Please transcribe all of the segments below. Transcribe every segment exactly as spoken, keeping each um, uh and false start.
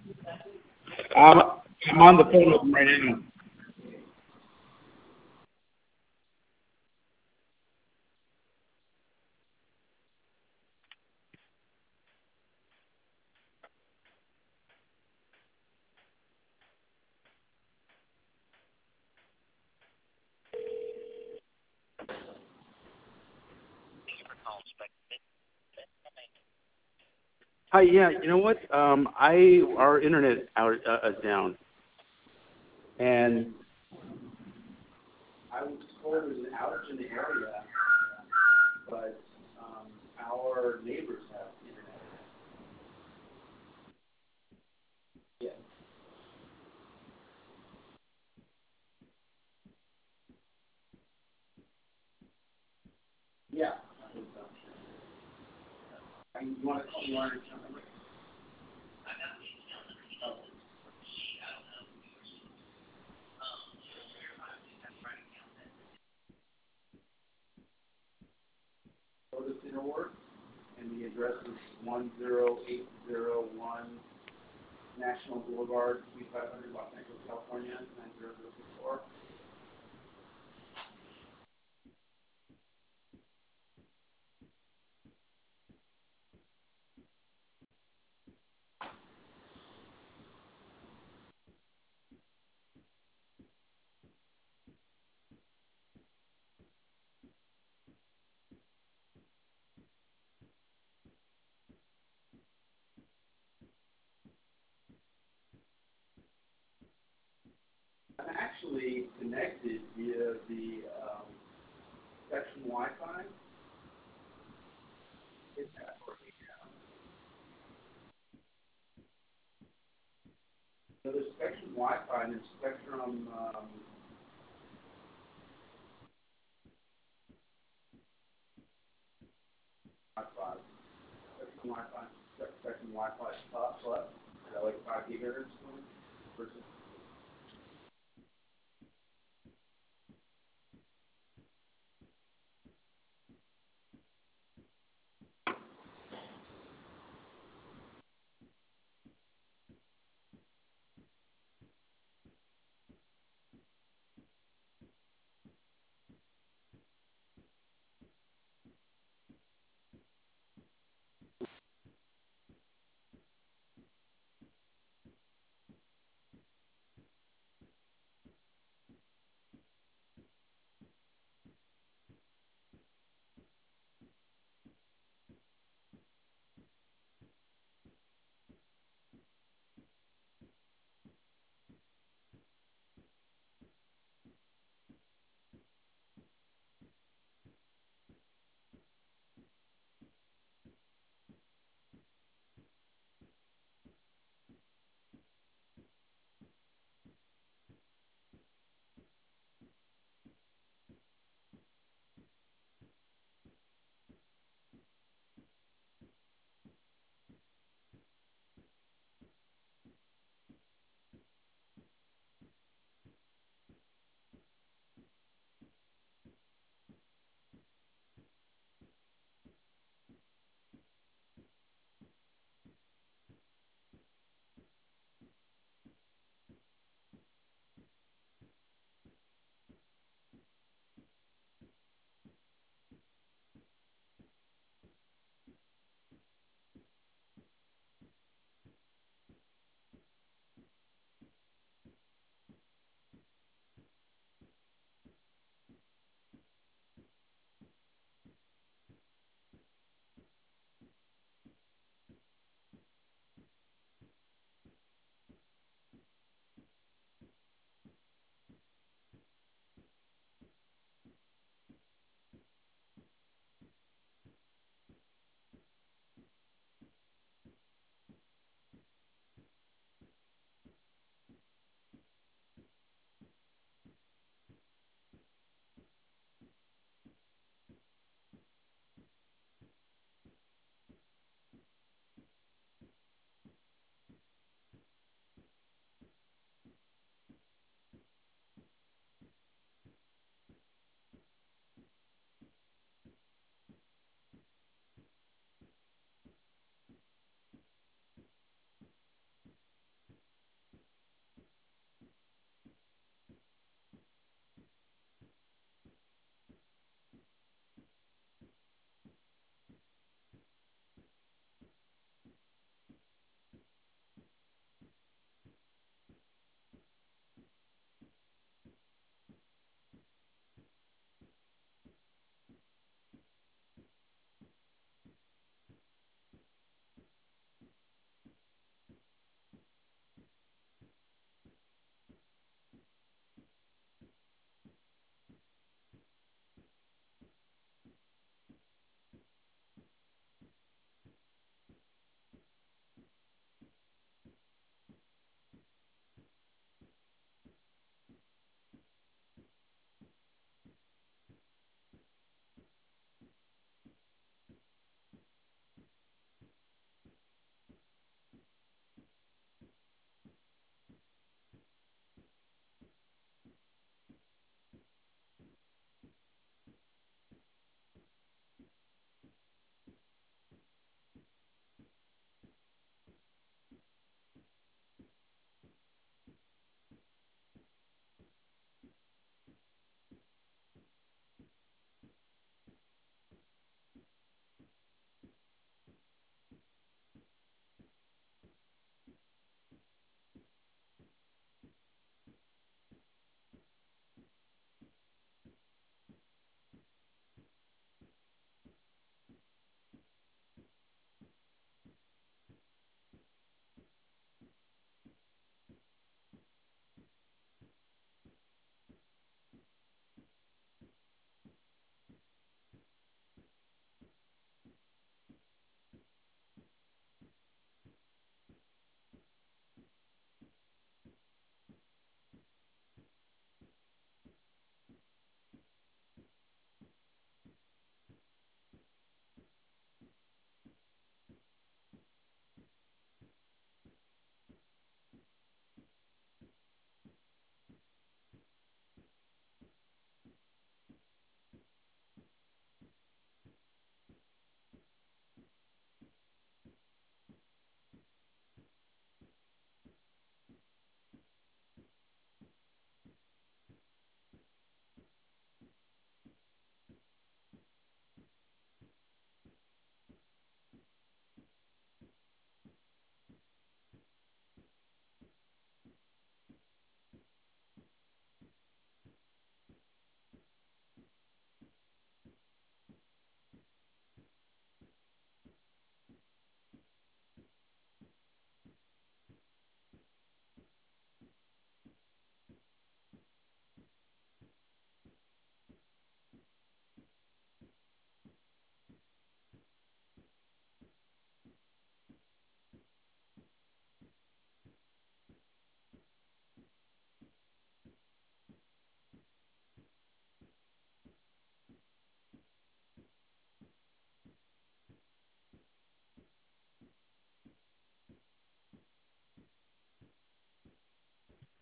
I'm, I'm on the phone with him right now. Hi, yeah, you know what? Um, I our internet out uh, is down, and I was told there's an outage in the area, but um, our neighbors have internet. Yeah. Yeah. I think so. I mean, you want to you want to go to Cinework, and the address is one zero eight zero one National Boulevard, Suite five hundred, Los Angeles, California, nine zero zero six four. I'm actually connected via the um, Spectrum Wi-Fi. It's So there's Spectrum Wi-Fi and there's Spectrum um, Wi-Fi. Spectrum Wi-Fi, Spectrum Wi-Fi Plus, plus, is that like five gigahertz versus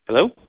Hello?